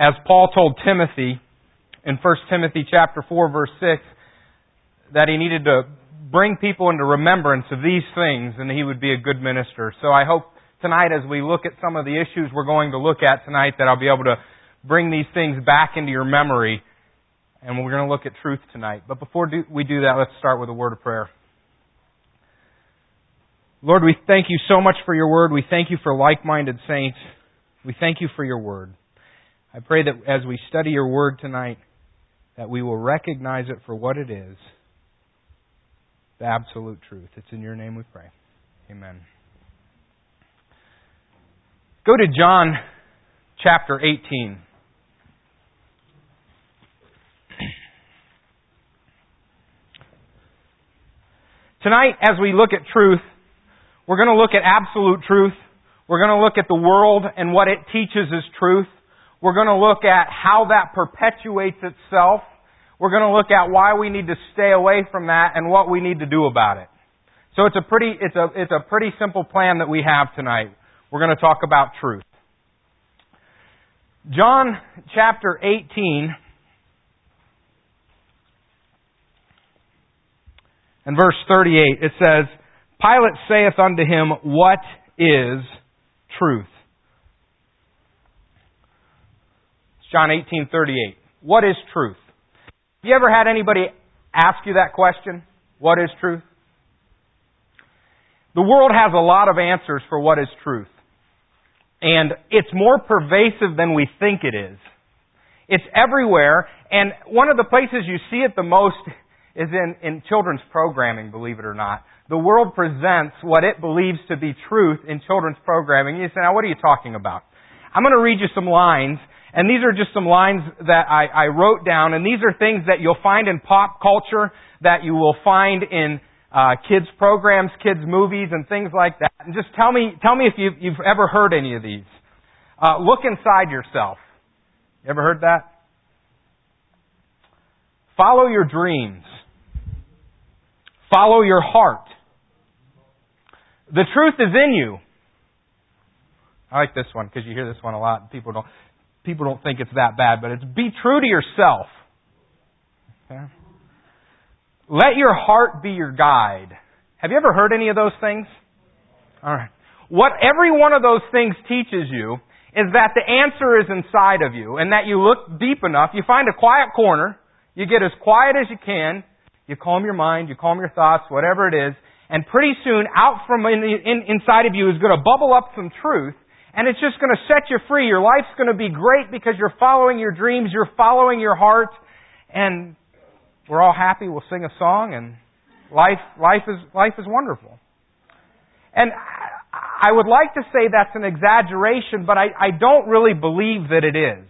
as Paul told Timothy in 1 Timothy chapter 4, verse 6, that he needed to bring people into remembrance of these things and he would be a good minister. So I hope tonight as we look at some of the issues we're going to look at tonight that I'll be able to bring these things back into your memory. And we're going to look at truth tonight. But before we do that, let's start with a word of prayer. Lord, we thank you so much for your word. We thank you for like-minded saints. We thank you for your word. I pray that as we study your word tonight, that we will recognize it for what it is, the absolute truth. It's in your name we pray. Amen. Go to John chapter 18. Tonight, as we look at truth, we're going to look at absolute truth. We're going to look at the world and what it teaches as truth. We're going to look at how that perpetuates itself. We're going to look at why we need to stay away from that and what we need to do about it. So it's a pretty simple plan that we have tonight. We're going to talk about truth. John chapter 18 and verse 38, it says, Pilate saith unto him, What is truth? It's John 18:38. What is truth? Have you ever had anybody ask you that question? What is truth? The world has a lot of answers for what is truth. And it's more pervasive than we think it is. It's everywhere. And one of the places you see it the most is in children's programming, believe it or not. The world presents what it believes to be truth in children's programming. You say, now what are you talking about? I'm going to read you some lines. And these are just some lines that I wrote down. And these are things that you'll find in pop culture, that you will find in kids' programs, kids' movies, and things like that. And just tell me if you've ever heard any of these. Look inside yourself. You ever heard that? Follow your dreams. Follow your heart. The truth is in you. I like this one because you hear this one a lot. People don't think it's that bad, but it's be true to yourself. Okay? Let your heart be your guide. Have you ever heard any of those things? All right. What every one of those things teaches you is that the answer is inside of you and that you look deep enough, you find a quiet corner, you get as quiet as you can, you calm your mind, you calm your thoughts, whatever it is, and pretty soon out from inside of you is going to bubble up some truth. And it's just going to set you free. Your life's going to be great because you're following your dreams, you're following your heart, and we're all happy. We'll sing a song, and life is wonderful. And I would like to say that's an exaggeration, but I don't really believe that it is.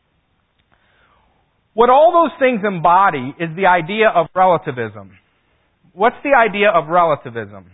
What all those things embody is the idea of relativism. What's the idea of relativism?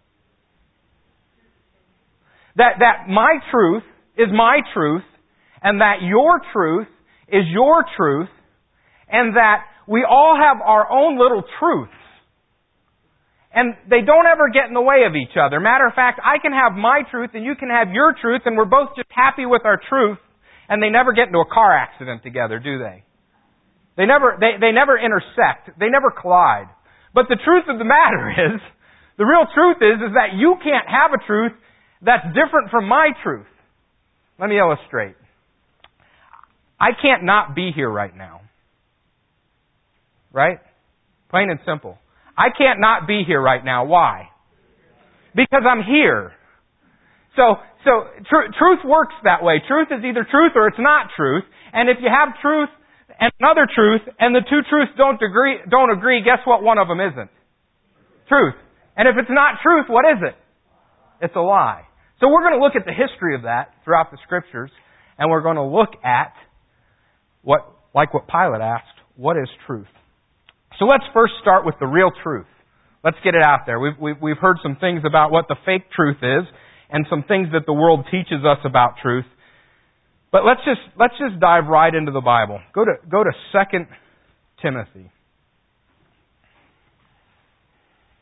That my truth is my truth, and that your truth is your truth, and that we all have our own little truths. And they don't ever get in the way of each other. Matter of fact, I can have my truth and you can have your truth, and we're both just happy with our truth, and they never get into a car accident together, do they? They never intersect. They never collide. But the truth of the matter is, the real truth is that you can't have a truth that's different from my truth. Let me illustrate. I can't not be here right now. Right? Plain and simple. I can't not be here right now. Why? Because I'm here. So truth works that way. Truth is either truth or it's not truth. And if you have truth and another truth, and the two truths don't agree, guess what one of them isn't? Truth. And if it's not truth, what is it? It's a lie. So we're going to look at the history of that throughout the Scriptures, and we're going to look at what Pilate asked, what is truth? So let's first start with the real truth. Let's get it out there. We've heard some things about what the fake truth is, and some things that the world teaches us about truth. But let's just dive right into the Bible. Go to 2 Timothy.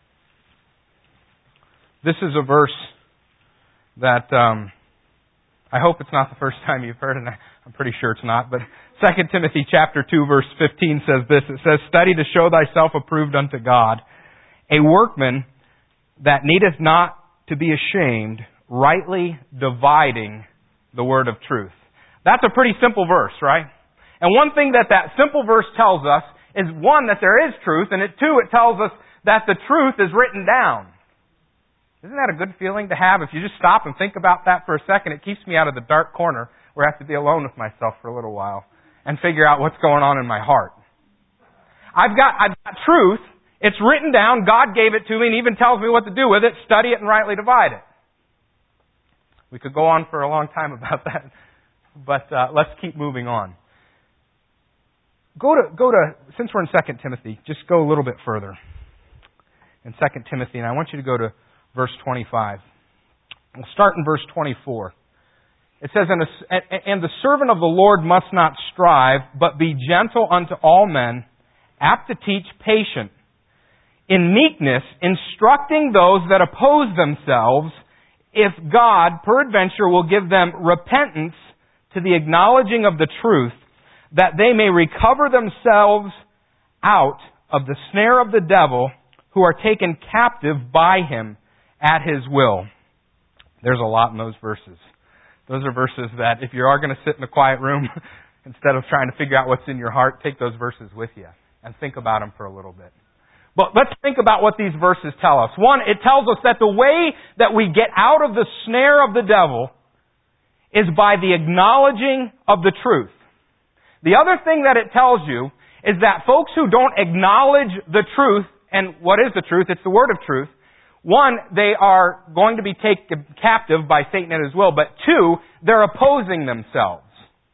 This is a verse that I hope it's not the first time you've heard, and I'm pretty sure it's not, but 2 Timothy chapter 2 verse 15 says this. It says, "Study to show thyself approved unto God, a workman that needeth not to be ashamed, rightly dividing the word of truth." That's a pretty simple verse, right? And one thing that simple verse tells us is, one, that there is truth, and two, it tells us that the truth is written down. Isn't that a good feeling to have? If you just stop and think about that for a second, it keeps me out of the dark corner where I have to be alone with myself for a little while and figure out what's going on in my heart. I've got truth. It's written down. God gave it to me and even tells me what to do with it. Study it and rightly divide it. We could go on for a long time about that, but let's keep moving on. Go to, since we're in 2 Timothy, just go a little bit further. In 2 Timothy, and I want you to go to verse 25. We'll start in verse 24. It says, "And the servant of the Lord must not strive, but be gentle unto all men, apt to teach, patient, in meekness, instructing those that oppose themselves, if God, peradventure, will give them repentance to the acknowledging of the truth, that they may recover themselves out of the snare of the devil, who are taken captive by him at his will." There's a lot in those verses. Those are verses that if you are going to sit in a quiet room, instead of trying to figure out what's in your heart, take those verses with you and think about them for a little bit. But let's think about what these verses tell us. One, it tells us that the way that we get out of the snare of the devil is by the acknowledging of the truth. The other thing that it tells you is that folks who don't acknowledge the truth, and what is the truth? It's the word of truth. One, they are going to be taken captive by Satan at his will, but two, they're opposing themselves.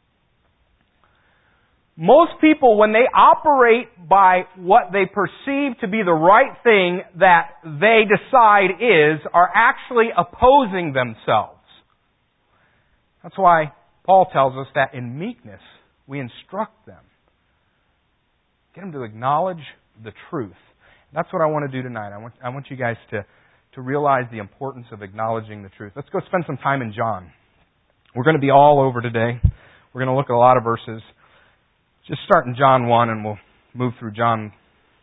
Most people, when they operate by what they perceive to be the right thing that they decide is, are actually opposing themselves. That's why Paul tells us that in meekness, we instruct them. Get them to acknowledge the truth. That's what I want to do tonight. I want you guys to realize the importance of acknowledging the truth. Let's go spend some time in John. We're going to be all over today. We're going to look at a lot of verses. Just start in John 1 and we'll move through John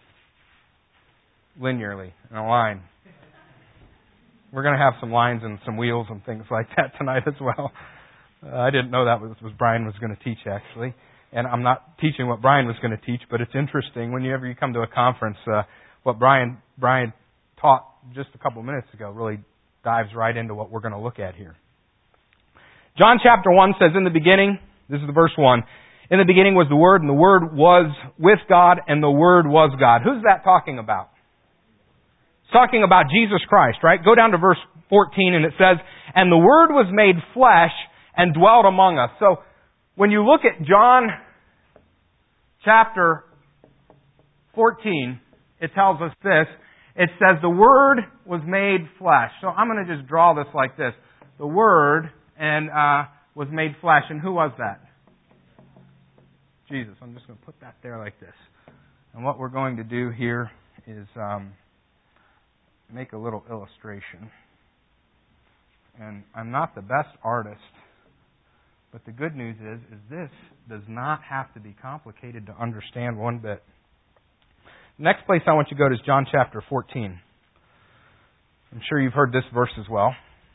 linearly in a line. We're going to have some lines and some wheels and things like that tonight as well. I didn't know that was Brian was going to teach, actually. And I'm not teaching what Brian was going to teach, but it's interesting whenever you come to a conference, what Brian taught just a couple minutes ago really dives right into what we're going to look at here. John chapter 1 says, "In the beginning," this is the verse 1, "In the beginning was the Word, and the Word was with God, and the Word was God." Who's that talking about? It's talking about Jesus Christ, right? Go down to verse 14, and it says, "And the Word was made flesh and dwelt among us." So, when you look at John chapter 14, it tells us this. It says, "The Word was made flesh." So I'm going to just draw this like this. The Word was made flesh. And who was that? Jesus. I'm just going to put that there like this. And what we're going to do here is make a little illustration. And I'm not the best artist, but the good news is this does not have to be complicated to understand one bit. Next place I want you to go to is John chapter 14. I'm sure you've heard this verse as well.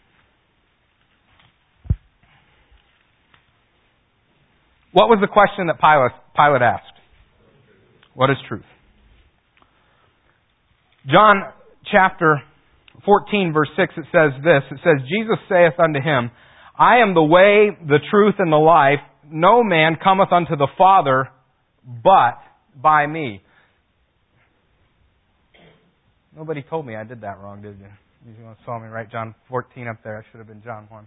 What was the question that Pilate asked? What is truth? John chapter 14 verse 6, it says this. It says, "Jesus saith unto him, I am the way, the truth, and the life. No man cometh unto the Father but by me." Nobody told me I did that wrong, did you? You saw me write John 14 up there. I should have been John 1.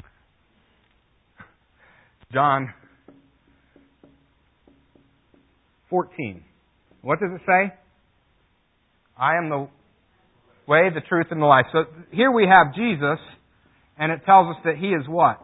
John 14. What does it say? I am the way, the truth, and the life. So here we have Jesus, and it tells us that He is what?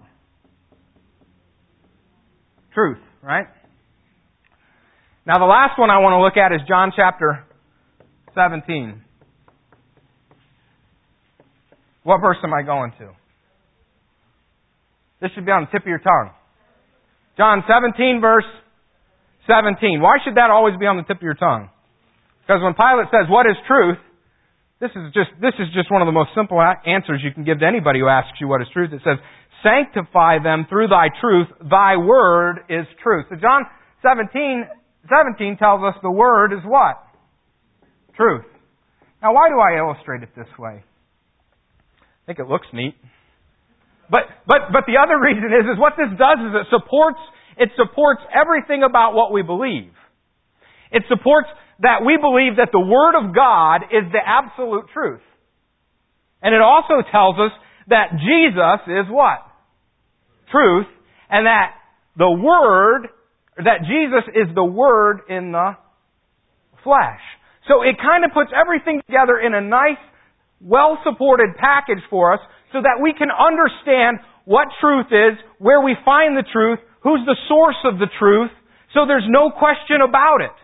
Truth, right? Now the last one I want to look at is John chapter 17. What verse am I going to? This should be on the tip of your tongue. John 17, verse 17. Why should that always be on the tip of your tongue? Because when Pilate says, what is truth? This is just one of the most simple answers you can give to anybody who asks you what is truth. It says, sanctify them through thy truth. Thy word is truth. So John 17 tells us the word is what? Truth. Now why do I illustrate it this way? I think it looks neat. But the other reason is what this does is it supports everything about what we believe. It supports that we believe that the Word of God is the absolute truth. And it also tells us that Jesus is what? Truth. And that Jesus is the Word in the flesh. So it kind of puts everything together in a nice, well-supported package for us so that we can understand what truth is, where we find the truth, who's the source of the truth, so there's no question about it.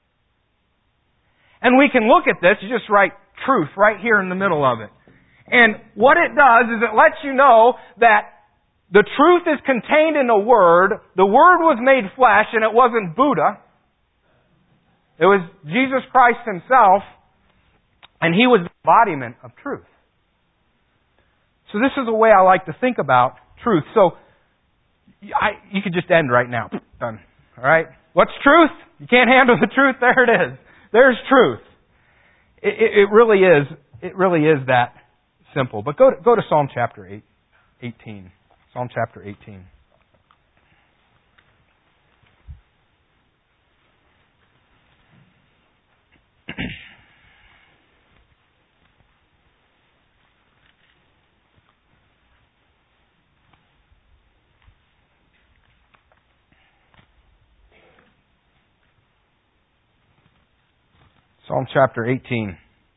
And we can look at this, you just write truth right here in the middle of it. And what it does is it lets you know that the truth is contained in the Word was made flesh, and it wasn't Buddha. It was Jesus Christ Himself, and He was the embodiment of truth. So this is a way I like to think about truth. So you could just end right now. Done. All right? What's truth? You can't handle the truth? There it is. There's truth. It really is. It really is that simple. But go to Psalm chapter 18. Psalm chapter 18. Psalm chapter 18,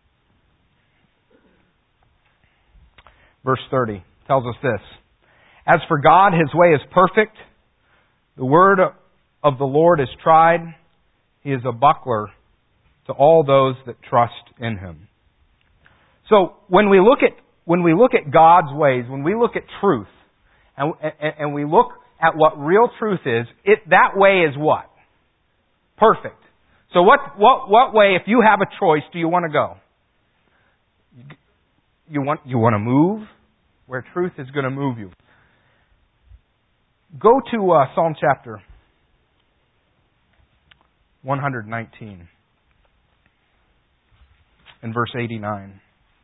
verse 30, tells us this. As for God, His way is perfect. The word of the Lord is tried. He is a buckler to all those that trust in Him. So when we look at God's ways, when we look at truth, and we look at what real truth is, that way is what? Perfect. So what way, if you have a choice, do you want to go? You want to move where truth is going to move you. Go to Psalm chapter 119 and verse 89.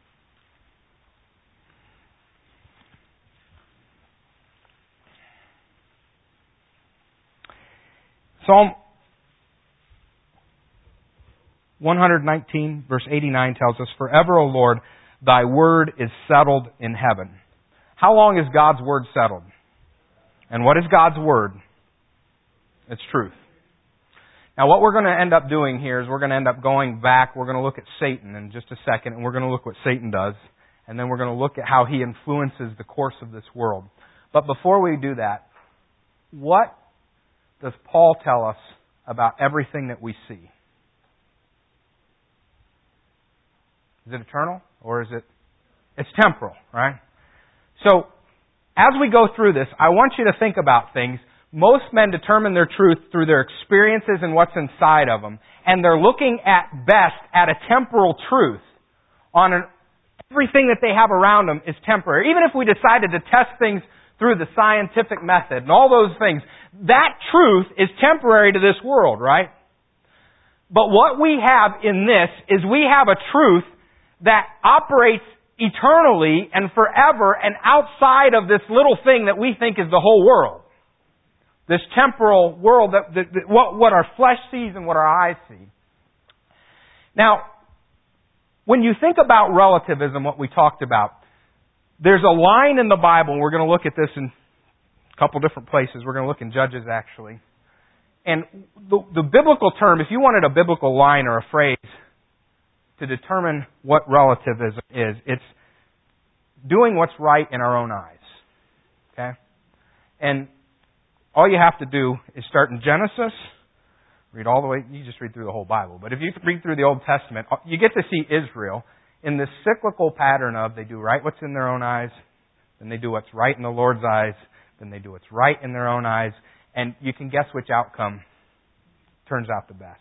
Psalm 119, verse 89 tells us, Forever, O Lord, Thy word is settled in heaven. How long is God's word settled? And what is God's word? It's truth. Now what we're going to end up doing here is we're going to end up going back. We're going to look at Satan in just a second, and we're going to look what Satan does. And then we're going to look at how he influences the course of this world. But before we do that, what does Paul tell us about everything that we see? Is it eternal or is it? It's temporal, right? So, as we go through this, I want you to think about things. Most men determine their truth through their experiences and what's inside of them. And they're looking at best at a temporal truth. Everything that they have around them is temporary. Even if we decided to test things through the scientific method and all those things, that truth is temporary to this world, right? But what we have in this is we have a truth that operates eternally and forever and outside of this little thing that we think is the whole world. This temporal world, what our flesh sees and what our eyes see. Now, when you think about relativism, what we talked about, there's a line in the Bible, and we're going to look at this in a couple different places. We're going to look in Judges, actually. And the biblical term, if you wanted a biblical line or a phrase to determine what relativism is, it's doing what's right in our own eyes. Okay? And all you have to do is start in Genesis, read all the way, you just read through the whole Bible, but if you read through the Old Testament, you get to see Israel in this cyclical pattern of they do right what's in their own eyes, then they do what's right in the Lord's eyes, then they do what's right in their own eyes, and you can guess which outcome turns out the best.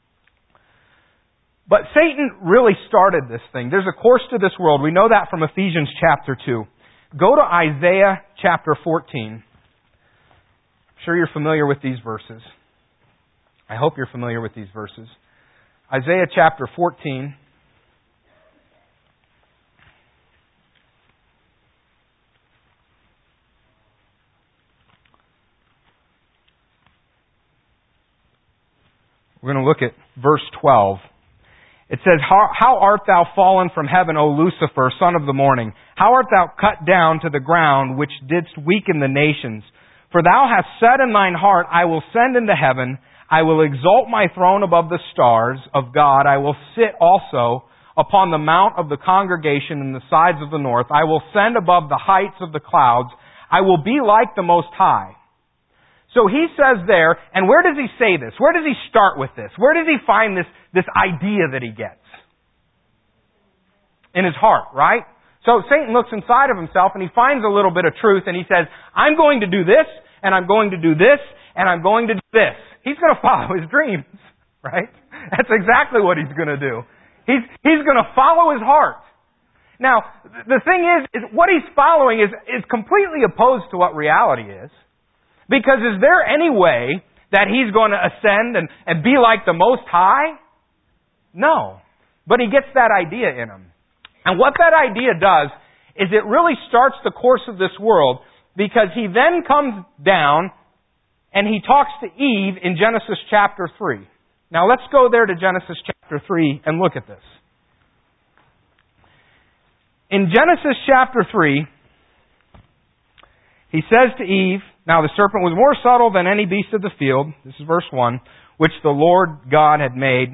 But Satan really started this thing. There's a course to this world. We know that from Ephesians chapter 2. Go to Isaiah chapter 14. I'm sure you're familiar with these verses. I hope you're familiar with these verses. Isaiah chapter 14. We're going to look at verse 12. It says, How art thou fallen from heaven, O Lucifer, son of the morning? How art thou cut down to the ground, which didst weaken the nations? For thou hast said in thine heart, I will send into heaven, I will exalt my throne above the stars of God, I will sit also upon the mount of the congregation in the sides of the north, I will send above the heights of the clouds, I will be like the Most High. So he says there, and where does he say this? Where does he start with this? Where does he find this idea that he gets? In his heart, right? So Satan looks inside of himself and he finds a little bit of truth and he says, I'm going to do this, and I'm going to do this, and I'm going to do this. He's going to follow his dreams, right? That's exactly what he's going to do. He's going to follow his heart. Now, the thing is what he's following is completely opposed to what reality is. Because is there any way that he's going to ascend and be like the Most High? No. But he gets that idea in him. And what that idea does is it really starts the course of this world, because he then comes down and he talks to Eve in Genesis chapter 3. Now let's go there to Genesis chapter 3 and look at this. In Genesis chapter 3, he says to Eve, Now the serpent was more subtle than any beast of the field, this is verse 1, which the Lord God had made.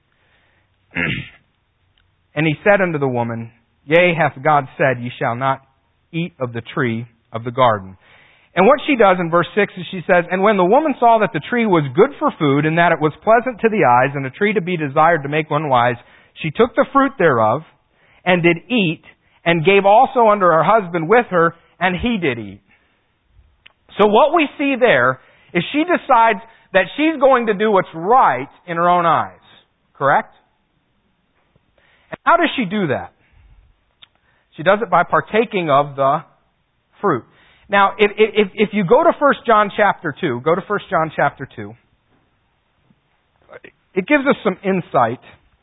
And he said unto the woman, Yea, hath God said, Ye shall not eat of the tree of the garden. And what she does in verse 6 is she says, And when the woman saw that the tree was good for food, and that it was pleasant to the eyes, and a tree to be desired to make one wise, she took the fruit thereof, and did eat, and gave also unto her husband with her, and he did eat. So what we see there is she decides that she's going to do what's right in her own eyes. Correct? And how does she do that? She does it by partaking of the fruit. Now, if you go to 1 John chapter 2, go to 1 John chapter 2, it gives us some insight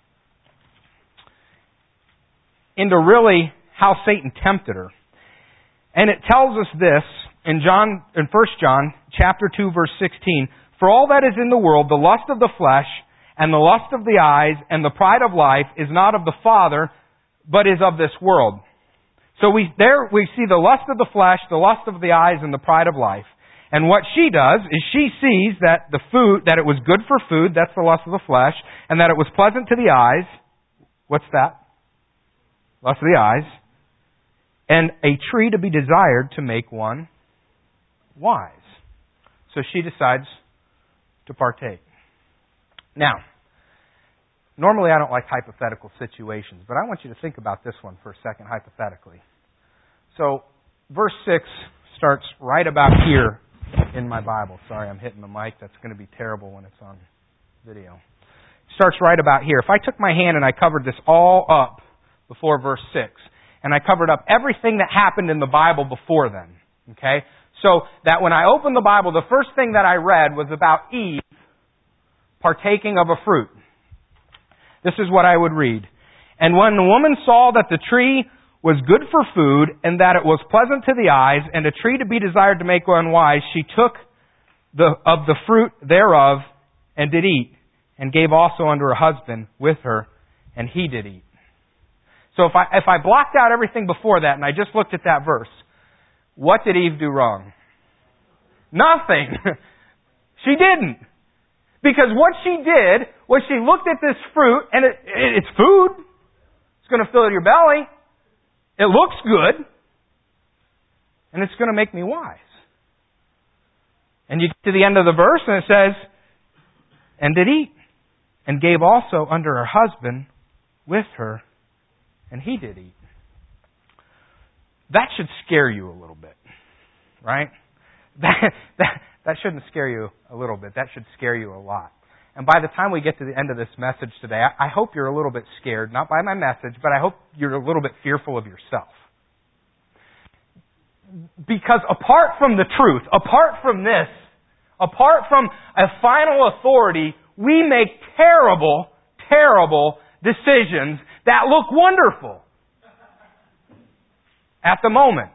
into really how Satan tempted her. And it tells us this in 1 John chapter 2 verse 16, For all that is in the world, the lust of the flesh, and the lust of the eyes, and the pride of life, is not of the Father, but is of this world. So we see the lust of the flesh, the lust of the eyes, and the pride of life. And what she does is she sees that the food, that it was good for food, that's the lust of the flesh, and that it was pleasant to the eyes. What's that? Lust of the eyes. And a tree to be desired to make one wise. So she decides to partake. Now, normally I don't like hypothetical situations, but I want you to think about this one for a second hypothetically. So, verse 6 starts right about here in my Bible. Sorry, I'm hitting the mic. That's going to be terrible when it's on video. It starts right about here. If I took my hand and I covered this all up before verse 6, and I covered up everything that happened in the Bible before then, okay? So that when I opened the Bible, the first thing that I read was about Eve partaking of a fruit. This is what I would read. And when the woman saw that the tree was good for food, and that it was pleasant to the eyes, and a tree to be desired to make one wise, she took of the fruit thereof, and did eat, and gave also unto her husband with her, and he did eat. So if I blocked out everything before that, and I just looked at that verse, what did Eve do wrong? Nothing. She didn't. Because what she did was she looked at this fruit, and it's food. It's going to fill your belly. It looks good. And it's going to make me wise. And you get to the end of the verse, and it says, and did eat, and gave also unto her husband with her, and he did eat. That should scare you a little bit, right? That shouldn't scare you a little bit. That should scare you a lot. And by the time we get to the end of this message today, I hope you're a little bit scared, not by my message, but I hope you're a little bit fearful of yourself. Because apart from the truth, apart from this, apart from a final authority, we make terrible, terrible decisions that look wonderful at the moment.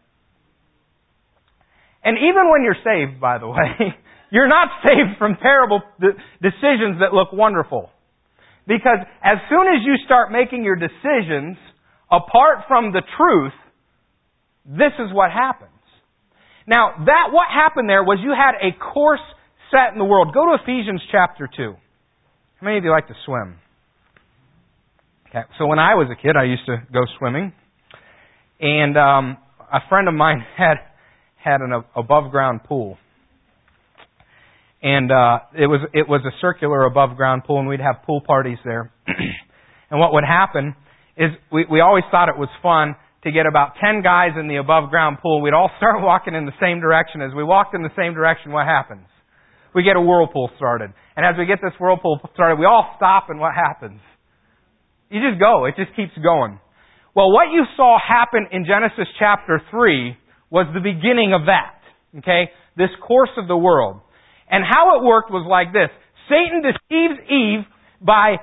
And even when you're saved, by the way, you're not saved from terrible decisions that look wonderful. Because as soon as you start making your decisions apart from the truth, this is what happens. Now, what happened there was you had a course set in the world. Go to Ephesians chapter 2. How many of you like to swim? Okay, so when I was a kid, I used to go swimming. And a friend of mine had an above-ground pool. And it was a circular above-ground pool, and we'd have pool parties there. And what would happen is we always thought it was fun to get about 10 guys in the above-ground pool. We'd all start walking in the same direction. As we walked in the same direction, what happens? We get a whirlpool started. And as we get this whirlpool started, we all stop, and what happens? You just go. It just keeps going. Well, what you saw happen in Genesis chapter 3 was the beginning of that. Okay? This course of the world. And how it worked was like this. Satan deceives Eve by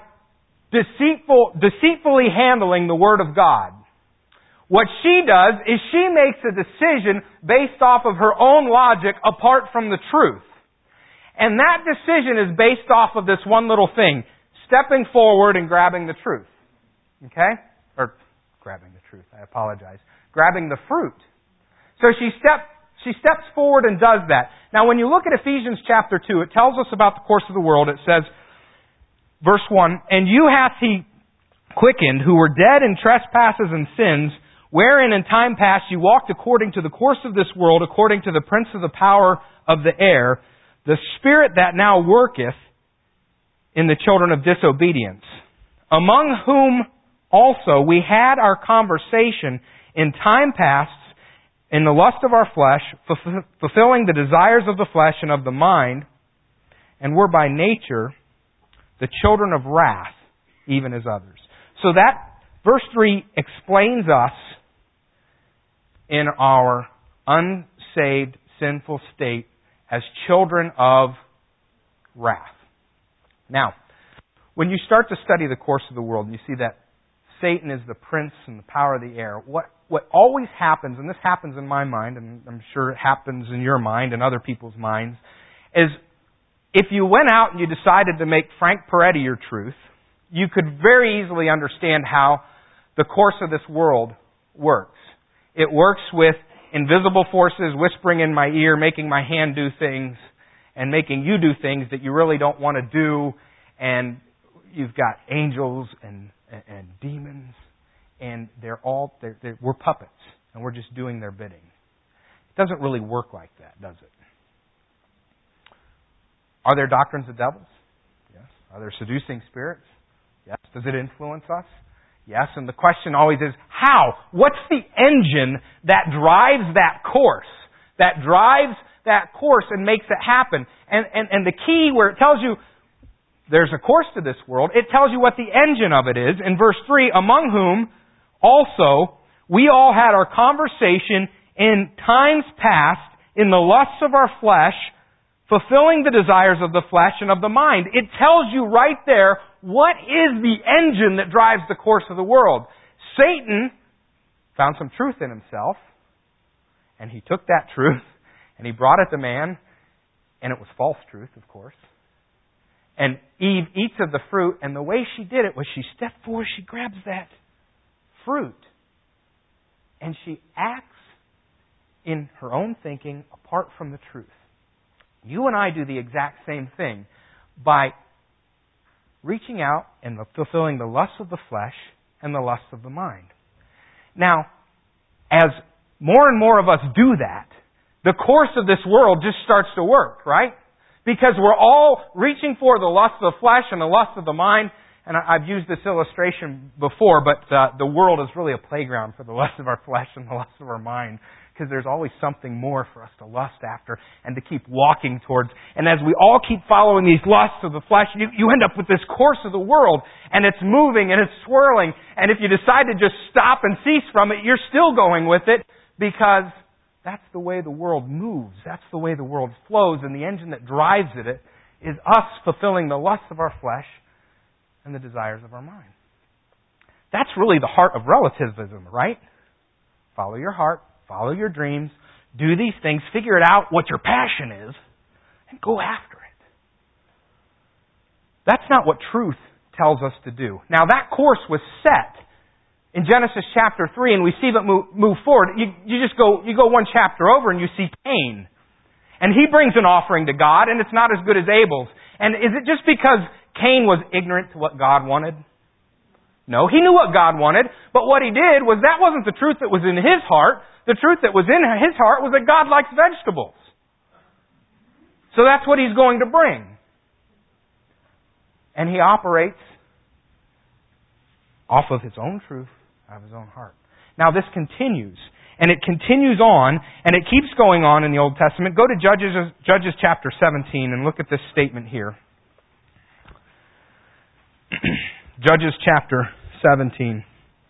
deceitfully handling the Word of God. What she does is she makes a decision based off of her own logic apart from the truth. And that decision is based off of this one little thing. Stepping forward and grabbing the truth. Okay? Or grabbing the truth, I apologize. Grabbing the fruit. So she steps forward and does that. Now when you look at Ephesians chapter 2, it tells us about the course of the world. It says, verse 1, "And you hath He quickened, who were dead in trespasses and sins, wherein in time past you walked according to the course of this world, according to the prince of the power of the air, the spirit that now worketh in the children of disobedience, among whom also we had our conversation in time past in the lust of our flesh, fulfilling the desires of the flesh and of the mind, and were by nature the children of wrath, even as others." So that verse 3 explains us in our unsaved, sinful state as children of wrath. Now, when you start to study the course of the world, and you see that Satan is the prince and the power of the air, what always happens, and this happens in my mind, and I'm sure it happens in your mind and other people's minds, is if you went out and you decided to make Frank Peretti your truth, you could very easily understand how the course of this world works. It works with invisible forces whispering in my ear, making my hand do things, and making you do things that you really don't want to do, and you've got angels and demons, and we're puppets, and we're just doing their bidding. It doesn't really work like that, does it? Are there doctrines of devils? Yes. Are there seducing spirits? Yes. Does it influence us? Yes. And the question always is, how? What's the engine that drives that course? That drives that course and makes it happen? And the key where it tells you there's a course to this world, it tells you what the engine of it is. In verse 3, "Among whom also we all had our conversation in times past in the lusts of our flesh, fulfilling the desires of the flesh and of the mind." It tells you right there what is the engine that drives the course of the world. Satan found some truth in himself, and he took that truth and he brought it to man, and it was false truth, of course. And Eve eats of the fruit, and the way she did it was she stepped forward, she grabs that fruit, and she acts in her own thinking apart from the truth. You and I do the exact same thing by reaching out and fulfilling the lusts of the flesh and the lusts of the mind. Now, as more and more of us do that, the course of this world just starts to work, right? Because we're all reaching for the lust of the flesh and the lust of the mind. And I've used this illustration before, but the world is really a playground for the lust of our flesh and the lust of our mind. because there's always something more for us to lust after and to keep walking towards. And as we all keep following these lusts of the flesh, you end up with this course of the world, and it's moving and it's swirling. And if you decide to just stop and cease from it, you're still going with it, because that's the way the world moves. That's the way the world flows, and the engine that drives it is us fulfilling the lusts of our flesh and the desires of our mind. That's really the heart of relativism, right? Follow your heart, follow your dreams, do these things, figure it out what your passion is, and go after it. That's not what truth tells us to do. Now, that course was set in Genesis chapter 3, and we see that move forward. You go one chapter over and you see Cain. And he brings an offering to God, and it's not as good as Abel's. And is it just because Cain was ignorant to what God wanted? No, he knew what God wanted, but what he did was that wasn't the truth that was in his heart. The truth that was in his heart was that God likes vegetables. So that's what he's going to bring. And he operates off of his own truth, out of his own heart. Now this continues, and it continues on, and it keeps going on in the Old Testament. Go to Judges chapter 17 and look at this statement here. Judges chapter 17.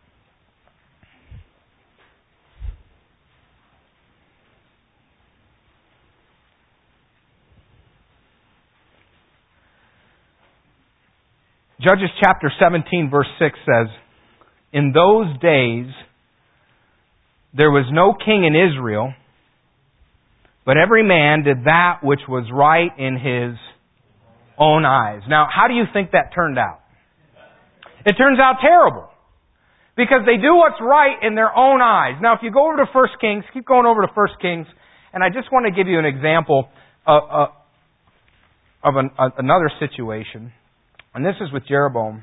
Judges chapter 17 verse 6 says, "In those days there was no king in Israel, but every man did that which was right in his own eyes." Now, how do you think that turned out? It turns out terrible. Because they do what's right in their own eyes. Now, if you go over to 1 Kings, keep going over to 1 Kings, and I just want to give you an example of another situation. And this is with Jeroboam.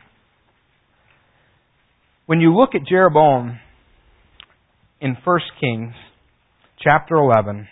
When you look at Jeroboam in 1 Kings chapter 11,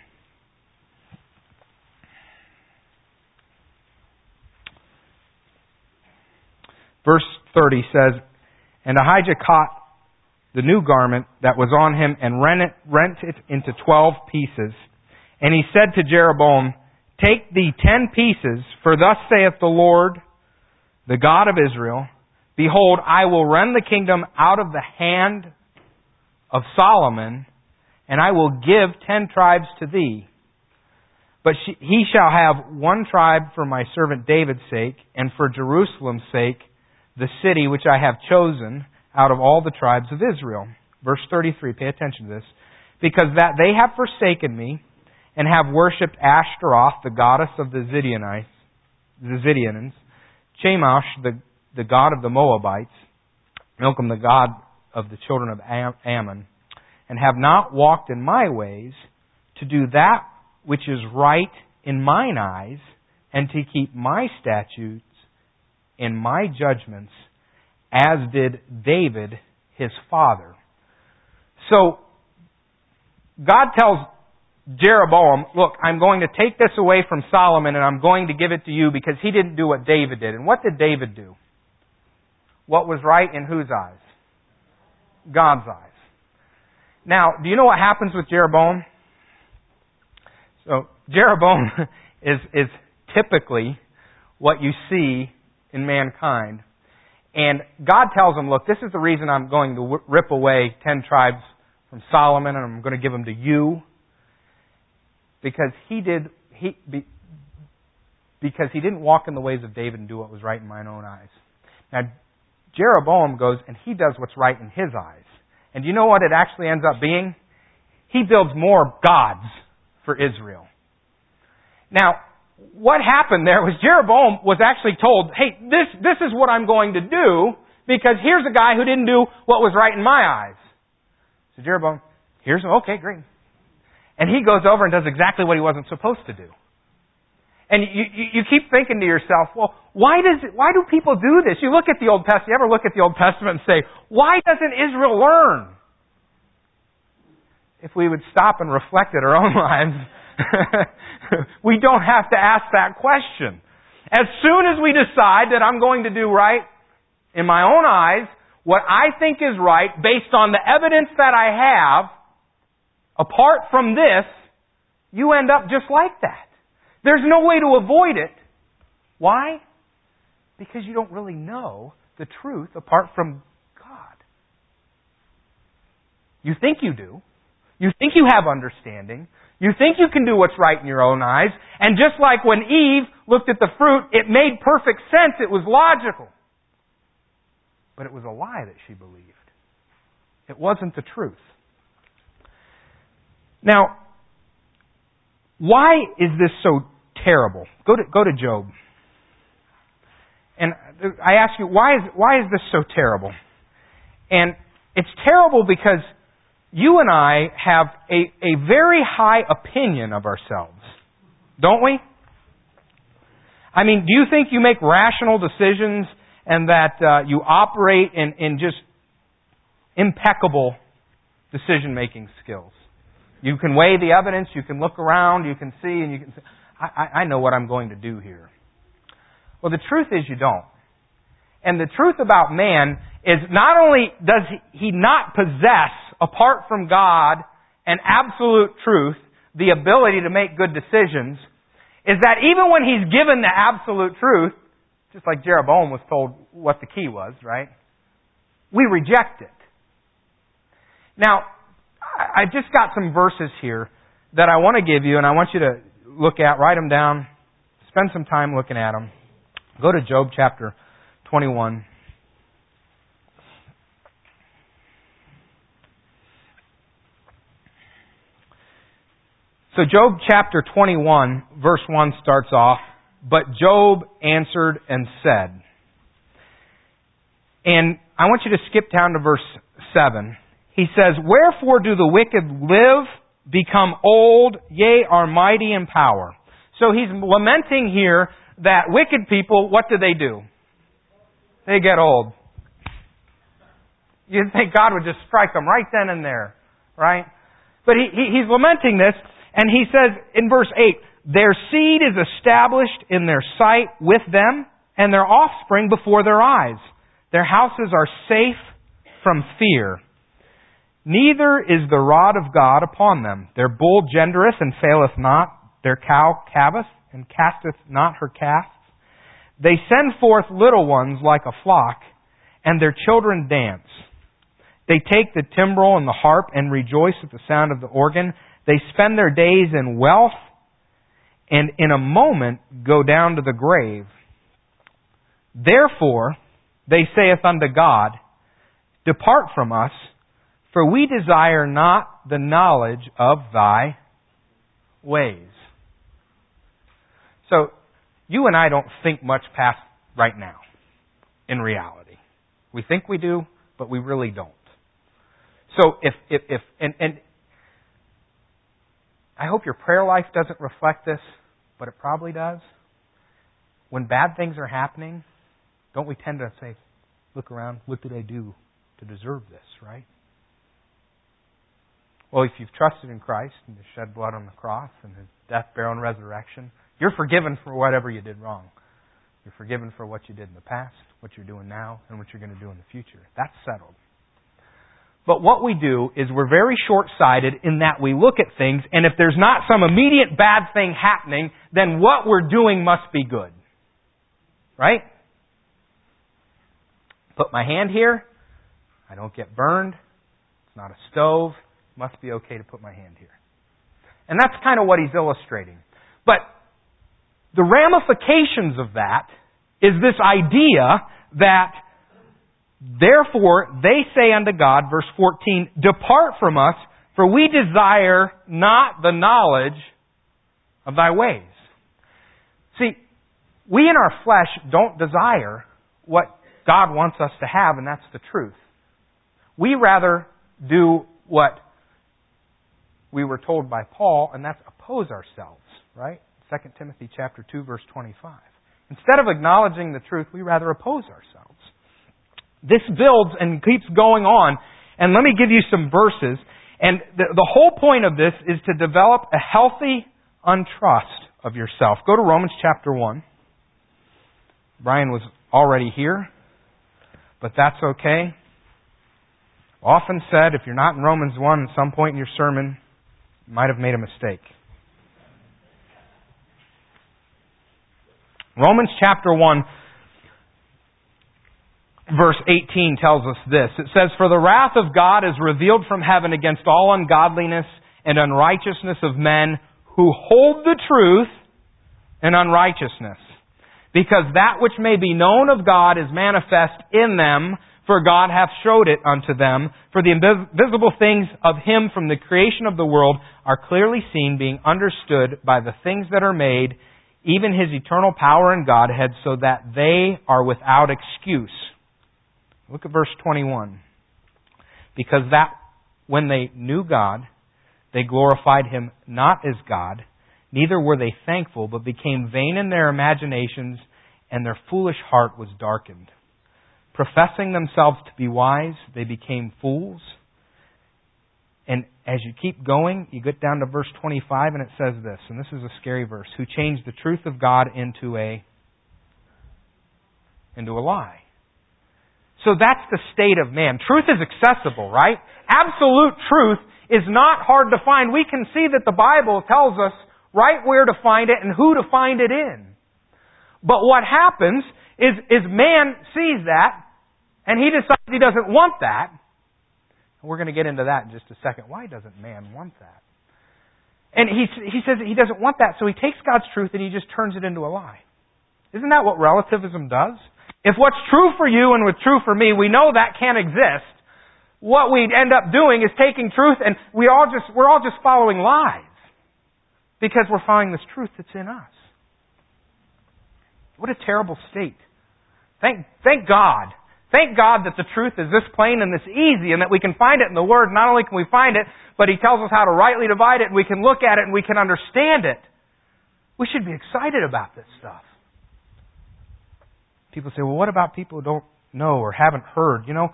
verse 30 says, "And Ahijah caught the new garment that was on him and rent it into 12 pieces. And he said to Jeroboam, 'Take thee 10 pieces, for thus saith the Lord, the God of Israel, Behold, I will rend the kingdom out of the hand of Solomon, and I will give 10 tribes to thee. But he shall have 1 tribe for my servant David's sake, and for Jerusalem's sake, the city which I have chosen out of all the tribes of Israel.'" Verse 33, pay attention to this. "Because that they have forsaken me, and have worshipped Ashtaroth, the goddess of the Zidonians, Chemosh, the god of the Moabites, Milcom, the god of the children of Ammon, and have not walked in my ways, to do that which is right in mine eyes, and to keep my statutes and my judgments, as did David his father." So, God tells Jeroboam, "Look, I'm going to take this away from Solomon, and I'm going to give it to you because he didn't do what David did." And what did David do? What was right in whose eyes? God's eyes. Now, do you know what happens with Jeroboam? So, Jeroboam is typically what you see in mankind. And God tells him, "Look, this is the reason I'm going to rip away 10 tribes from Solomon, and I'm going to give them to you. Because he didn't walk in the ways of David and do what was right in mine own eyes." Now, Jeroboam goes and he does what's right in his eyes. And do you know what it actually ends up being? He builds more gods for Israel. Now, what happened there was Jeroboam was actually told, "Hey, this is what I'm going to do, because here's a guy who didn't do what was right in my eyes." So Jeroboam, okay, great. And he goes over and does exactly what he wasn't supposed to do. And you keep thinking to yourself, well, why do people do this? You look at the Old Testament, you ever look at the Old Testament and say, why doesn't Israel learn? If we would stop and reflect at our own lives, we don't have to ask that question. As soon as we decide that I'm going to do right in my own eyes, what I think is right, based on the evidence that I have, Apart from this, you end up just like that. There's no way to avoid it. Why? Because you don't really know the truth apart from God. You think you do. You think you have understanding. You think you can do what's right in your own eyes. And just like when Eve looked at the fruit, it made perfect sense. It was logical. But it was a lie that she believed. It wasn't the truth. Now, why is this so terrible? Go to Job. And I ask you, why is this so terrible? And it's terrible because you and I have a very high opinion of ourselves. Don't we? I mean, do you think you make rational decisions and that you operate in just impeccable decision-making skills? You can weigh the evidence, you can look around, you can see, and you can say, I know what I'm going to do here. Well, the truth is you don't. And the truth about man is not only does he not possess, apart from God, an absolute truth, the ability to make good decisions, is that even when he's given the absolute truth, just like Jeroboam was told what the key was, right? We reject it. Now, I just got some verses here that I want to give you, and I want you to look at, write them down, spend some time looking at them. Go to Job chapter 21. So Job chapter 21, verse 1 starts off, "But Job answered and said." And I want you to skip down to verse 7. He says, "Wherefore do the wicked live, become old, yea, are mighty in power." So he's lamenting here that wicked people, what do? They get old. You'd think God would just strike them right then and there, right? But he's lamenting this, and he says in verse 8, "Their seed is established in their sight with them, and their offspring before their eyes. Their houses are safe from fear. Neither is the rod of God upon them. Their bull gendereth and faileth not. Their cow calveth and casteth not her calves. They send forth little ones like a flock, and their children dance. They take the timbrel and the harp and rejoice at the sound of the organ. They spend their days in wealth, and in a moment go down to the grave. Therefore, they saith unto God, Depart from us, for we desire not the knowledge of thy ways." So, you and I don't think much past right now, in reality. We think we do, but we really don't. So, and I hope your prayer life doesn't reflect this, but it probably does. When bad things are happening, don't we tend to say, look around, what did I do to deserve this, right? Well, if you've trusted in Christ and His shed blood on the cross and His death, burial, and resurrection, you're forgiven for whatever you did wrong. You're forgiven for what you did in the past, what you're doing now, and what you're going to do in the future. That's settled. But what we do is we're very short-sighted in that we look at things, and if there's not some immediate bad thing happening, then what we're doing must be good. Right? Put my hand here, I don't get burned, it's not a stove, must be okay to put my hand here. And that's kind of what he's illustrating. But the ramifications of that is this idea that, therefore, they say unto God, verse 14, Depart from us, for we desire not the knowledge of thy ways. See, we in our flesh don't desire what God wants us to have, and that's the truth. We rather do what we were told by Paul, and that's oppose ourselves, right? 2 Timothy chapter 2, verse 25. Instead of acknowledging the truth, we rather oppose ourselves. This builds and keeps going on, and let me give you some verses. And the whole point of this is to develop a healthy untrust of yourself. Go to Romans chapter 1. Brian was already here, but that's okay. Often said, if you're not in Romans 1 at some point in your sermon, Might have made a mistake. Romans chapter 1, verse 18 tells us this. It says, "For the wrath of God is revealed from heaven against all ungodliness and unrighteousness of men who hold the truth in unrighteousness. Because that which may be known of God is manifest in them, for God hath showed it unto them. For the invisible things of Him from the creation of the world are clearly seen, being understood by the things that are made, even His eternal power and Godhead, so that they are without excuse." Look at verse 21. "Because that when they knew God, they glorified Him not as God, neither were they thankful, but became vain in their imaginations, and their foolish heart was darkened. Professing themselves to be wise, they became fools." And as you keep going, you get down to verse 25, and it says this, and this is a scary verse, "Who changed the truth of God into a lie." So that's the state of man. Truth is accessible, right? Absolute truth is not hard to find. We can see that the Bible tells us right where to find it and who to find it in. But what happens is man sees that, and he decides he doesn't want that. And we're going to get into that in just a second. Why doesn't man want that? And he says that he doesn't want that, so he takes God's truth and he just turns it into a lie. Isn't that what relativism does? If what's true for you and what's true for me, we know that can't exist. What we end up doing is taking truth, and we're all just following lies because we're following this truth that's in us. What a terrible state. Thank God. Thank God that the truth is this plain and this easy, and that we can find it in the Word. Not only can we find it, but He tells us how to rightly divide it, and we can look at it and we can understand it. We should be excited about this stuff. People say, well, what about people who don't know or haven't heard? You know,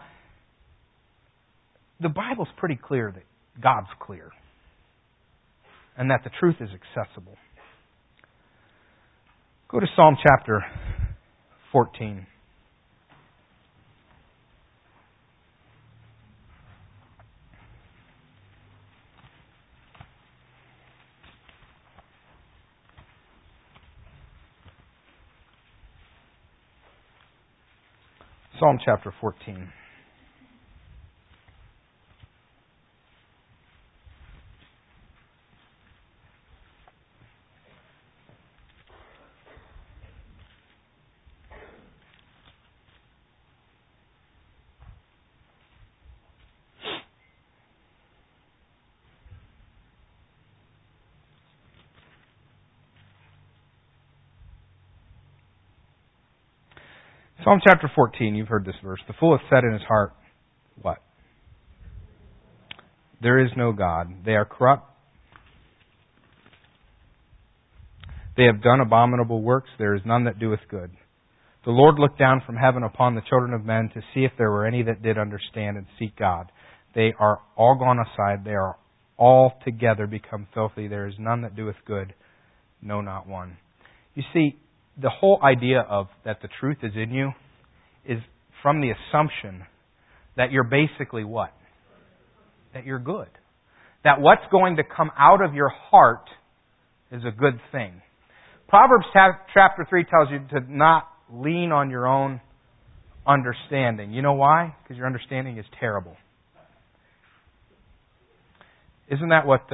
the Bible's pretty clear that God's clear and that the truth is accessible. Go to Psalm chapter 14. Psalm chapter 14. Psalm chapter 14, you've heard this verse. "The fool hath said in his heart," what? "There is no God. They are corrupt. They have done abominable works. There is none that doeth good. The Lord looked down from heaven upon the children of men to see if there were any that did understand and seek God. They are all gone aside. They are all together become filthy. There is none that doeth good. No, not one." You see, the whole idea of that the truth is in you is from the assumption that you're basically what? That you're good. That what's going to come out of your heart is a good thing. Proverbs chapter 3 tells you to not lean on your own understanding. You know why? Because your understanding is terrible. Isn't that what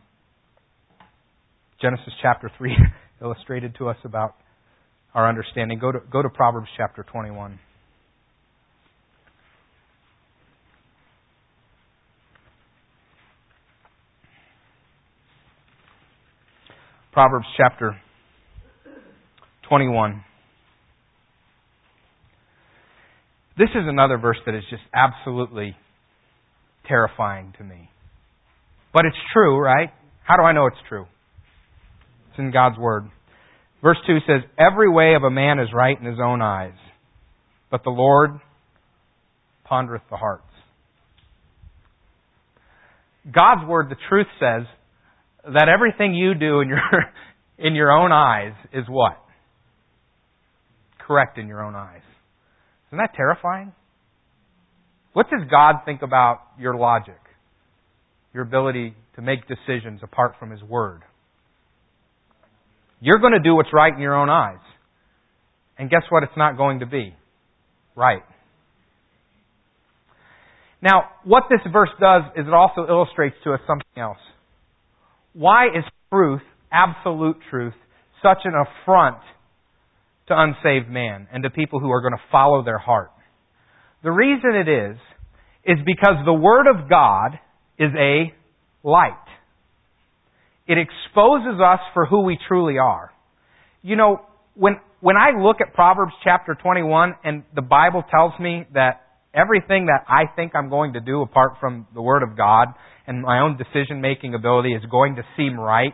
Genesis chapter 3 illustrated to us about our understanding? Go to Proverbs chapter 21. Proverbs chapter 21. This is another verse that is just absolutely terrifying to me. But it's true, right? How do I know it's true? It's in God's Word. Verse 2 says, "Every way of a man is right in his own eyes, but the Lord pondereth the hearts." God's Word, the truth says that everything you do in your own eyes is what? Correct in your own eyes. Isn't that terrifying? What does God think about your logic? your ability to make decisions apart from His Word. You're going to do what's right in your own eyes. And guess what? It's not going to be right. Now, what this verse does is it also illustrates to us something else. Why is truth, absolute truth, such an affront to unsaved man and to people who are going to follow their heart? The reason it is because the Word of God is a light. It exposes us for who we truly are. You know, when I look at Proverbs chapter 21 and the Bible tells me that everything that I think I'm going to do apart from the Word of God and my own decision-making ability is going to seem right,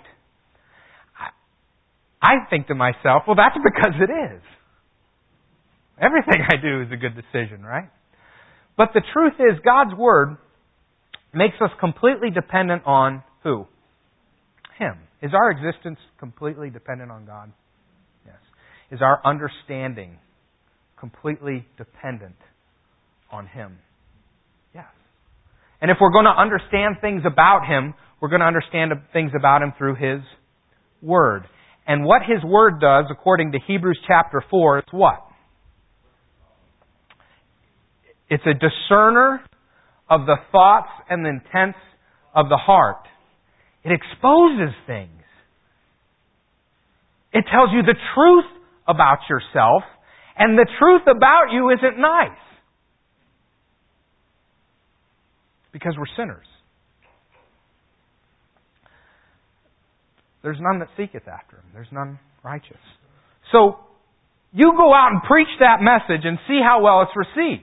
I think to myself, well, that's because it is. Everything I do is a good decision, right? But the truth is, God's Word makes us completely dependent on who? Him. Is our existence completely dependent on God? Yes. Is our understanding completely dependent on Him? Yes. And if we're going to understand things about Him, we're going to understand things about Him through His Word. And what His Word does, according to Hebrews chapter 4, is what? It's a discerner of the thoughts and the intents of the heart. It exposes things. It tells you the truth about yourself, and the truth about you isn't nice. Because we're sinners. There's none that seeketh after Him. There's none righteous. So, you go out and preach that message and see how well it's received.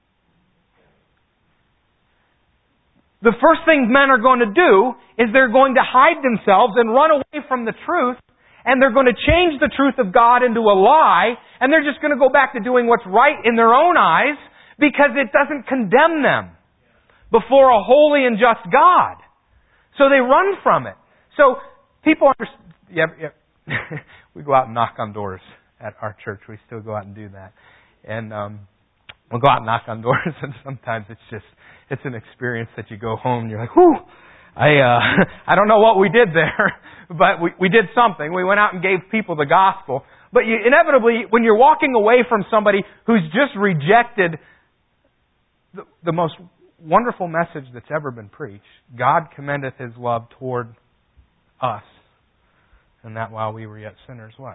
The first thing men are going to do is they're going to hide themselves and run away from the truth, and they're going to change the truth of God into a lie, and they're just going to go back to doing what's right in their own eyes because it doesn't condemn them before a holy and just God. So they run from it. So people understand. We go out and knock on doors at our church. We still go out and do that. And we'll go out and knock on doors, and sometimes it's an experience that you go home and you're like, whew, I don't know what we did there, but we did something. We went out and gave people the gospel. But you, inevitably, when you're walking away from somebody who's just rejected the most wonderful message that's ever been preached, God commendeth His love toward us, and that while we were yet sinners, what?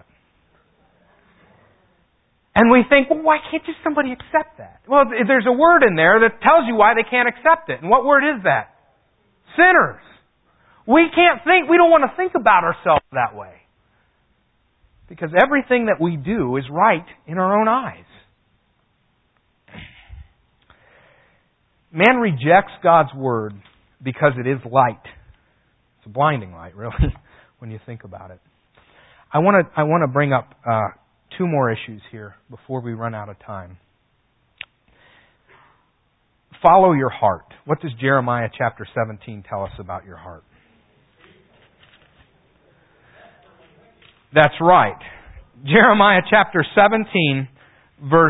And we think, well, why can't just somebody accept that? Well, there's a word in there that tells you why they can't accept it. And what word is that? Sinners. We don't want to think about ourselves that way. Because everything that we do is right in our own eyes. Man rejects God's Word because it is light. It's a blinding light, really, when you think about it. I want to bring up two more issues here before we run out of time. Follow your heart. What does Jeremiah chapter 17 tell us about your heart? That's right. Jeremiah chapter 17 verse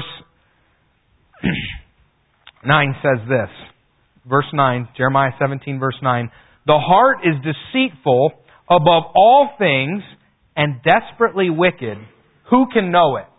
9 says this. Verse 9, Jeremiah 17 verse 9. The heart is deceitful above all things and desperately wicked. Who can know it?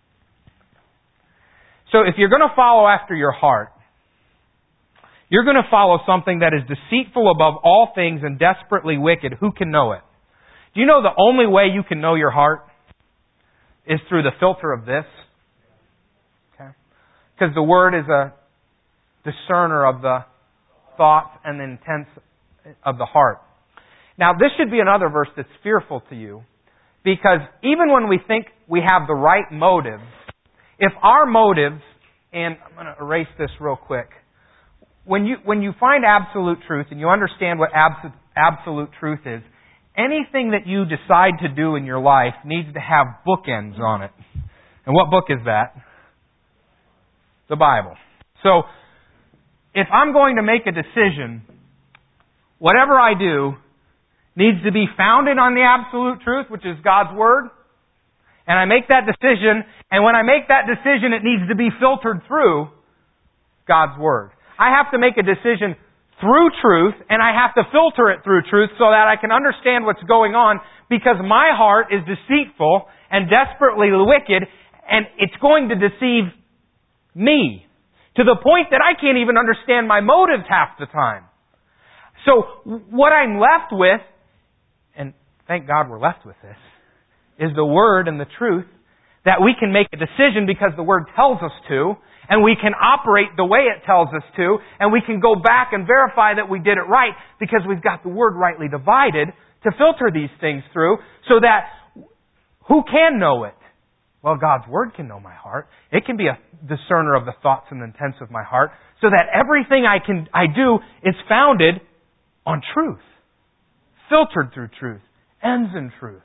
So if you're going to follow after your heart, you're going to follow something that is deceitful above all things and desperately wicked. Who can know it? Do you know the only way you can know your heart is through the filter of this? Okay? Because the Word is a discerner of the thoughts and the intents of the heart. Now, this should be another verse that's fearful to you. Because even when we think we have the right motives, if our motives, and I'm going to erase this real quick, when you find absolute truth and you understand what absolute truth is, anything that you decide to do in your life needs to have bookends on it. And what book is that? The Bible. So, if I'm going to make a decision, whatever I do needs to be founded on the absolute truth, which is God's Word. And I make that decision, and when I make that decision, it needs to be filtered through God's Word. I have to make a decision through truth, and I have to filter it through truth so that I can understand what's going on, because my heart is deceitful and desperately wicked, and it's going to deceive me to the point that I can't even understand my motives half the time. So what I'm left with, and thank God we're left with this, is the Word and the truth that we can make a decision because the Word tells us to, and we can operate the way it tells us to, and we can go back and verify that we did it right because we've got the Word rightly divided to filter these things through, so that who can know it? Well, God's Word can know my heart. It can be a discerner of the thoughts and intents of my heart, so that everything I do is founded on truth, filtered through truth, ends in truth.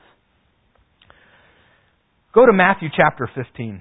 Go to Matthew chapter 15.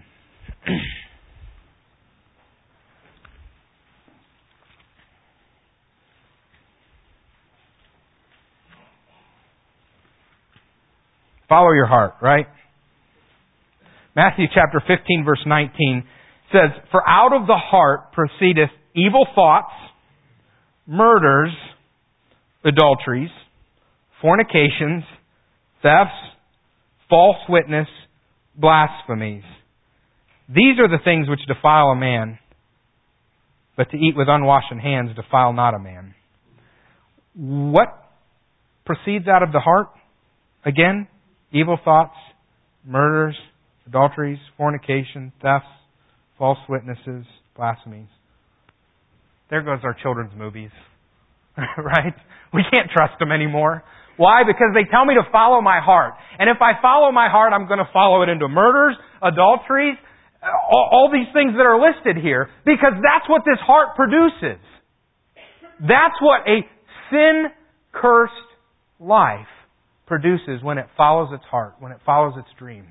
Follow your heart, right? Matthew chapter 15 verse 19 says, "For out of the heart proceedeth evil thoughts, murders, adulteries, fornications, thefts, false witness, blasphemies. These are the things which defile a man, but to eat with unwashed hands defile not a man." What proceeds out of the heart? Again, evil thoughts, murders, adulteries, fornication, thefts, false witnesses, blasphemies. There goes our children's movies. Right? We can't trust them anymore. Why? Because they tell me to follow my heart. And if I follow my heart, I'm going to follow it into murders, adulteries, all these things that are listed here. Because that's what this heart produces. That's what a sin-cursed life produces when it follows its heart, when it follows its dreams.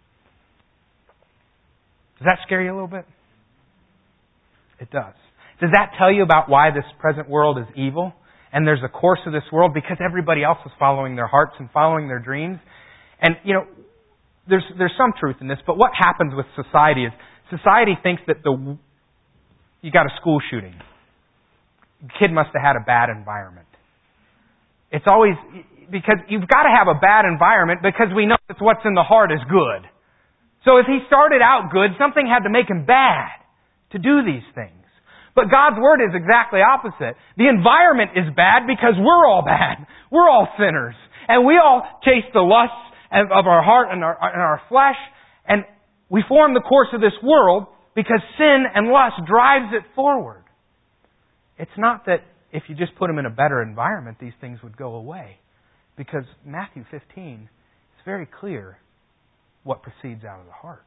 Does that scare you a little bit? It does. Does that tell you about why this present world is evil? And there's a course of this world because everybody else is following their hearts and following their dreams. And, there's some truth in this, but what happens with society is society thinks that you got a school shooting. The kid must have had a bad environment. It's always, because you've got to have a bad environment because we know that what's in the heart is good. So if he started out good, something had to make him bad to do these things. But God's Word is exactly opposite. The environment is bad because we're all bad. We're all sinners. And we all chase the lusts of our heart and our flesh. And we form the course of this world because sin and lust drives it forward. It's not that if you just put them in a better environment, these things would go away. Because Matthew 15 is very clear what proceeds out of the heart.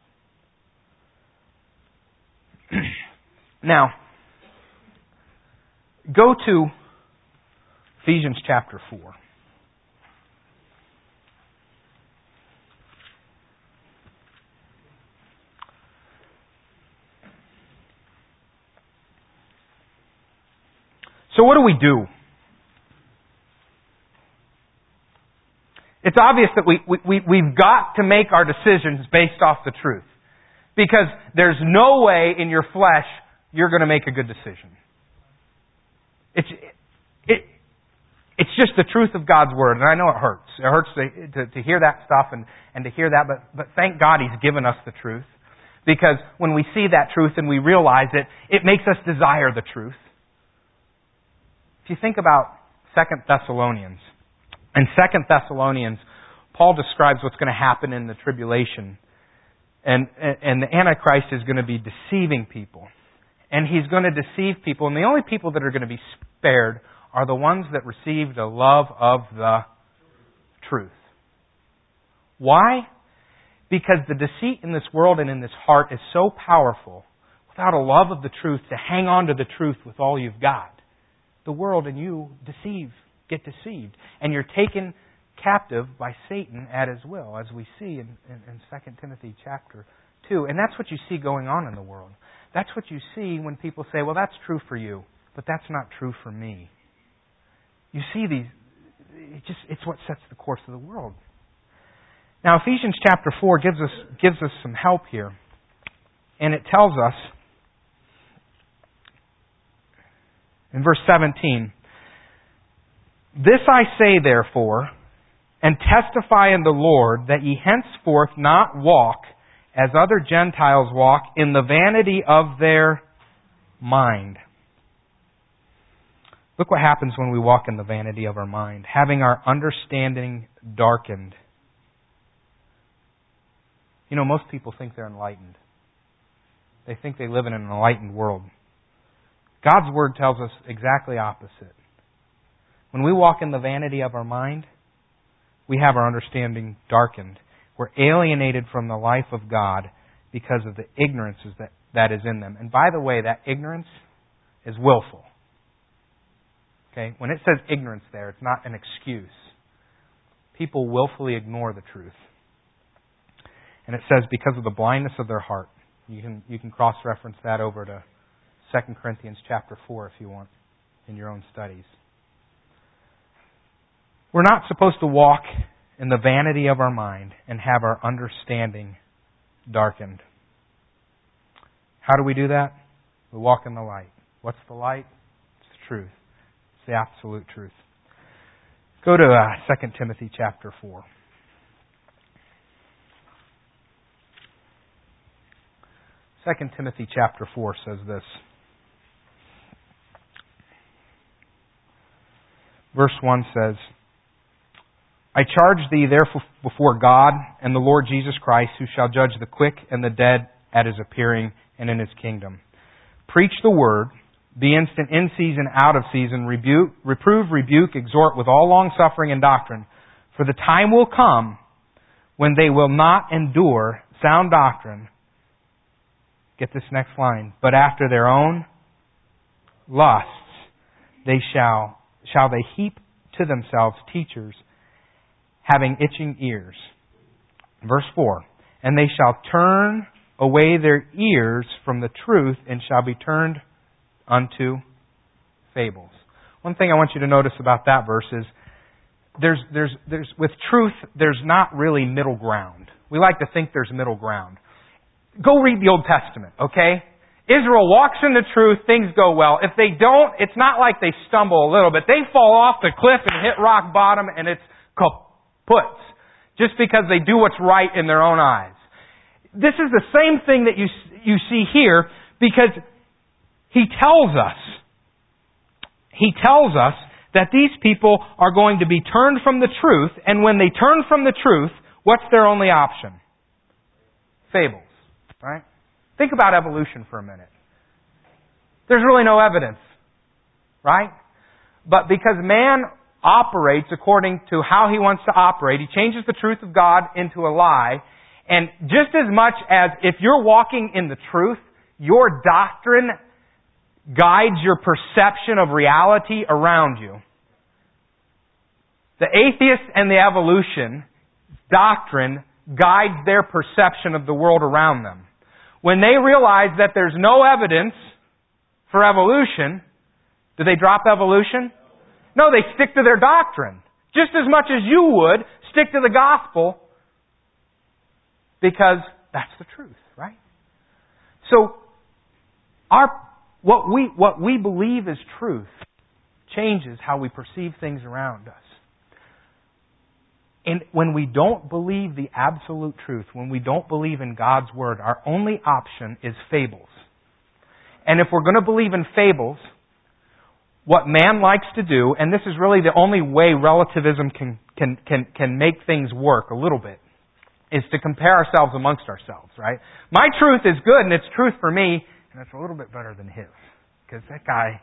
Now, go to Ephesians chapter 4. So what do we do? It's obvious that we've got to make our decisions based off the truth. Because there's no way in your flesh you're going to make a good decision. It's just the truth of God's Word. And I know it hurts. It hurts to hear that stuff and to hear that. But thank God He's given us the truth. Because when we see that truth and we realize it, it makes us desire the truth. If you think about 2 Thessalonians. In 2 Thessalonians, Paul describes what's going to happen in the tribulation. And the Antichrist is going to be deceiving people. And he's going to deceive people. And the only people that are going to be spared are the ones that receive the love of the truth. Why? Because the deceit in this world and in this heart is so powerful. Without a love of the truth, to hang on to the truth with all you've got, the world and you get deceived. And you're taken captive by Satan at his will, as we see in 2 Timothy chapter 2. And that's what you see going on in the world. That's what you see when people say, well, that's true for you, but that's not true for me. You see these, it's what sets the course of the world. Now, Ephesians chapter 4 gives us some help here. And it tells us, in verse 17, This I say, therefore, and testify in the Lord, that ye henceforth not walk as other Gentiles walk, in the vanity of their mind. Look what happens when we walk in the vanity of our mind, having our understanding darkened. You know, most people think they're enlightened. They think they live in an enlightened world. God's Word tells us exactly opposite. When we walk in the vanity of our mind, we have our understanding darkened. We're alienated from the life of God because of the ignorance that is in them. And by the way, that ignorance is willful. Okay? When it says ignorance there, it's not an excuse. People willfully ignore the truth. And it says because of the blindness of their heart. You can cross-reference that over to 2 Corinthians chapter 4 if you want in your own studies. We're not supposed to walk in the vanity of our mind and have our understanding darkened. How do we do that? We walk in the light. What's the light? It's the truth. It's the absolute truth. Go to 2 Timothy chapter 4. 2 Timothy chapter 4 says this. Verse 1 says, I charge thee therefore before God and the Lord Jesus Christ, who shall judge the quick and the dead at His appearing and in His kingdom. Preach the word, be instant in season, out of season, reprove, rebuke, exhort with all longsuffering and doctrine. For the time will come when they will not endure sound doctrine. Get this next line. But after their own lusts, they shall they heap to themselves teachers having itching ears. Verse 4. And they shall turn away their ears from the truth and shall be turned unto fables. One thing I want you to notice about that verse is there's with truth, there's not really middle ground. We like to think there's middle ground. Go read the Old Testament, okay? Israel walks in the truth, things go well. If they don't, it's not like they stumble a little bit. They fall off the cliff and hit rock bottom and it's kaput. Just because they do what's right in their own eyes. This is the same thing that you see here because He tells us that these people are going to be turned from the truth, and when they turn from the truth, what's their only option? Fables. Right? Think about evolution for a minute. There's really no evidence. Right? But because man operates according to how he wants to operate, he changes the truth of God into a lie. And just as much as if you're walking in the truth, your doctrine guides your perception of reality around you. The atheist and the evolution doctrine guides their perception of the world around them. When they realize that there's no evidence for evolution, do they drop evolution? No, they stick to their doctrine. Just as much as you would stick to the gospel, because that's the truth, right? So, what we believe is truth changes how we perceive things around us. And when we don't believe the absolute truth, when we don't believe in God's Word, our only option is fables. And if we're going to believe in fables, what man likes to do, and this is really the only way relativism can make things work a little bit, is to compare ourselves amongst ourselves, right? My truth is good and it's truth for me, and it's a little bit better than his. Because that guy,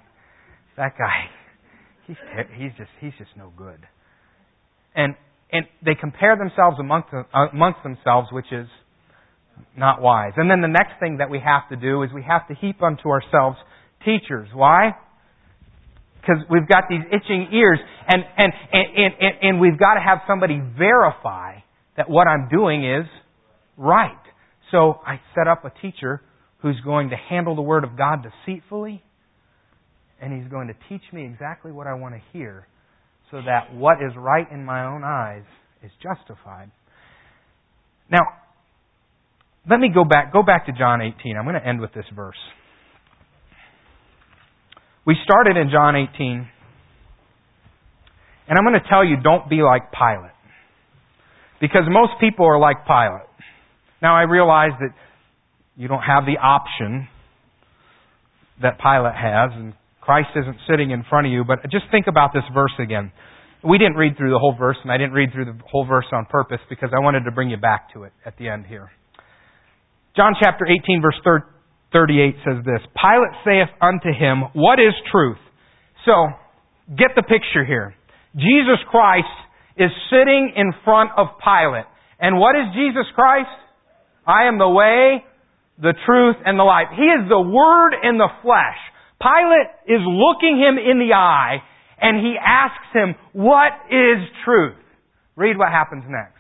he's just no good. And they compare themselves amongst themselves, which is not wise. And then the next thing that we have to do is we have to heap unto ourselves teachers. Why? Because we've got these itching ears, and we've got to have somebody verify that what I'm doing is right. So I set up a teacher who's going to handle the Word of God deceitfully, and he's going to teach me exactly what I want to hear, so that what is right in my own eyes is justified. Now, let me go back to John 18. I'm going to end with this verse. We started in John 18, And I'm going to tell you, don't be like Pilate. Because most people are like Pilate. Now I realize that you don't have the option that Pilate has, and Christ isn't sitting in front of you, but just think about this verse again. We didn't read through the whole verse, and I didn't read through the whole verse on purpose because I wanted to bring you back to it at the end here. John chapter 18, verse 38 says this, Pilate saith unto him, What is truth? So, get the picture here. Jesus Christ is sitting in front of Pilate. And what is Jesus Christ? I am the way, the truth, and the life. He is the Word in the flesh. Pilate is looking him in the eye, and he asks him, What is truth? Read what happens next.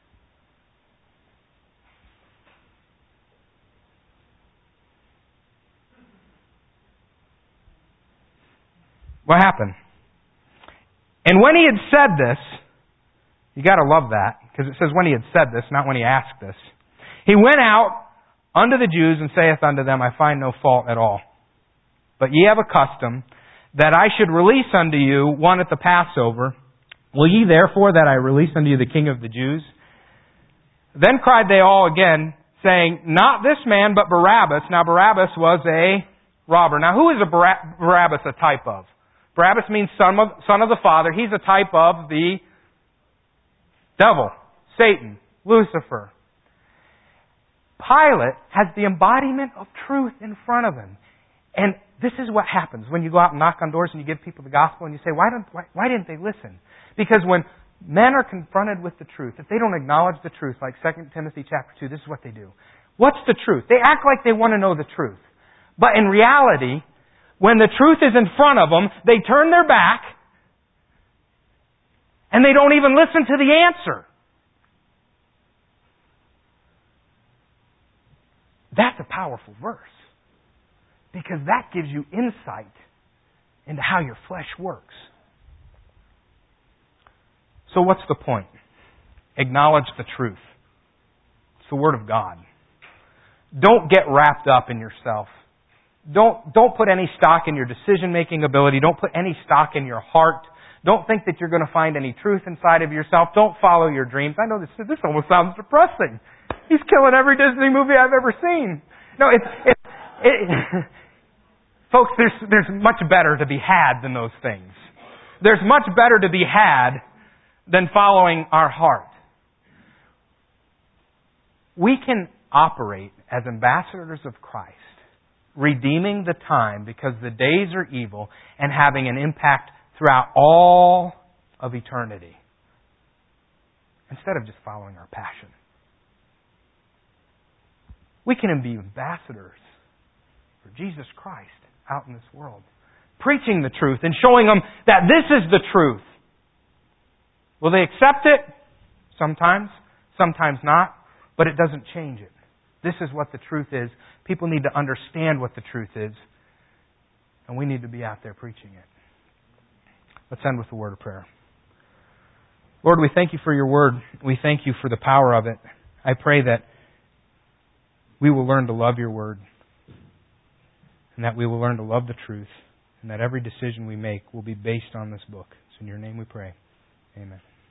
What happened? And when he had said this, you got to love that, because it says when he had said this, not when he asked this. He went out unto the Jews and saith unto them, I find no fault at all. But ye have a custom that I should release unto you one at the Passover. Will ye therefore that I release unto you the King of the Jews? Then cried they all again, saying, Not this man, but Barabbas. Now Barabbas was a robber. Now who is Barabbas a type of? Barabbas means son of the Father. He's a type of the devil, Satan, Lucifer. Pilate has the embodiment of truth in front of him. And this is what happens when you go out and knock on doors and you give people the gospel and you say, why didn't they listen? Because when men are confronted with the truth, if they don't acknowledge the truth, like 2 Timothy chapter 2, this is what they do. What's the truth? They act like they want to know the truth. But in reality, when the truth is in front of them, they turn their back and they don't even listen to the answer. That's a powerful verse. Because that gives you insight into how your flesh works. So what's the point? Acknowledge the truth. It's the Word of God. Don't get wrapped up in yourself. Don't put any stock in your decision-making ability. Don't put any stock in your heart. Don't think that you're going to find any truth inside of yourself. Don't follow your dreams. I know this almost sounds depressing. He's killing every Disney movie I've ever seen. No, folks, there's much better to be had than those things. There's much better to be had than following our heart. We can operate as ambassadors of Christ, redeeming the time because the days are evil and having an impact throughout all of eternity instead of just following our passion. We can be ambassadors for Jesus Christ out in this world, preaching the truth and showing them that this is the truth. Will they accept it? Sometimes not, but it doesn't change it. This is what the truth is. People need to understand what the truth is, and we need to be out there preaching it. Let's end with a word of prayer. Lord, we thank you for your word. We thank you for the power of it. I pray that we will learn to love your word, and that we will learn to love the truth, and that every decision we make will be based on this book. It's in your name we pray. Amen.